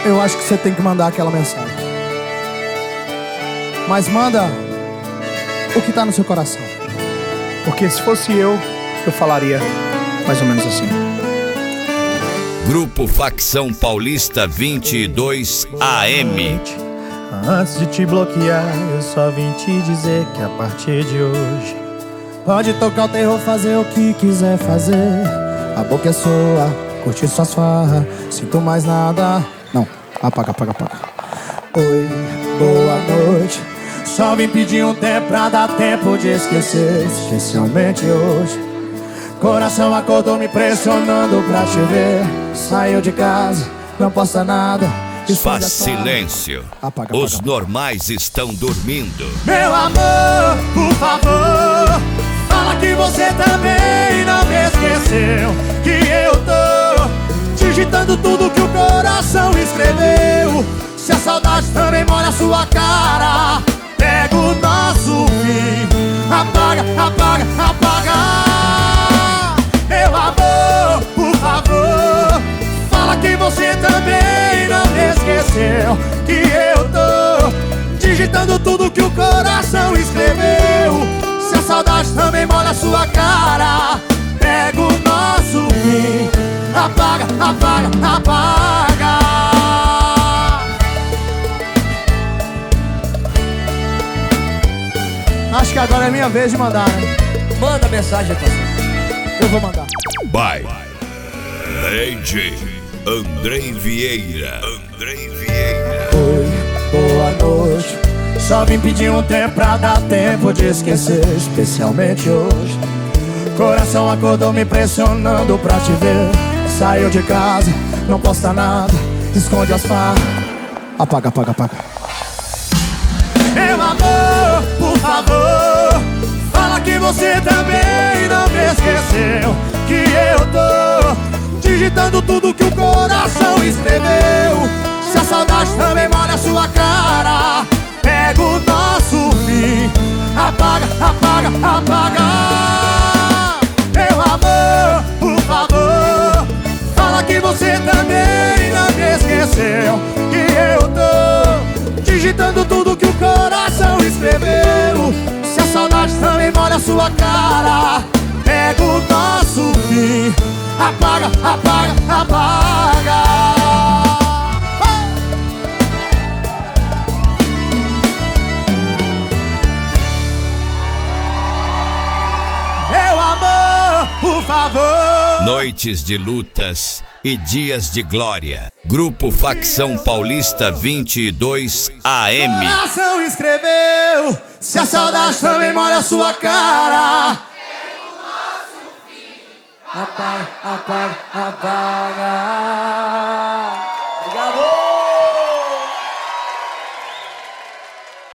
eu acho que você tem que mandar aquela mensagem. Mas manda o que tá no seu coração. Porque se fosse eu falaria mais ou menos assim. Grupo Facção Paulista 22 AM. Antes de te bloquear, eu só vim te dizer que a partir de hoje pode tocar o terror, fazer o que quiser fazer. A boca é sua, curtir suas farras. Sinto mais nada. Não, apaga. Oi, boa noite. Só vim pedir um tempo pra dar tempo de esquecer. Especialmente hoje. Coração acordou me pressionando pra te ver. Saiu de casa, não posta nada. Faz silêncio. Apaga. Os normais estão dormindo. Meu amor, por favor, fala que você também não me esqueceu. Que eu tô digitando tudo que o coração escreveu. Se a saudade também molha a sua cara, pega o nosso fim. Apaga. Meu amor, por favor, fala que você também não me esqueceu. Que eu tô digitando tudo que o coração escreveu. Se a saudade também molha a sua cara, pega o nosso fim. Apaga. Acho que agora é minha vez de mandar, né? Manda mensagem, parceiro. Eu vou mandar. By DJ Andrei Vieira. Oi, boa noite. Só vim pedir um tempo pra dar tempo de esquecer. Especialmente hoje. Coração acordou me pressionando pra te ver. Saiu de casa, não posta nada. Esconde as farras. Apaga. Meu amor, por favor, fala que você também não me esqueceu. Que eu tô digitando tudo que o coração escreveu. Se a saudade também molha a sua cara, pega o nosso fim. Apaga. Meu amor, por favor, fala que você também não me esqueceu. Que eu tô digitando tudo que o coração escreveu. Se a saudade também molha a sua cara, pega o nosso fim. Apaga. Meu amor, por favor. Noites de lutas e dias de glória. Grupo Facção Paulista 22 AM. O coração escreveu. Se a saudade também molha a sua cara, apaga.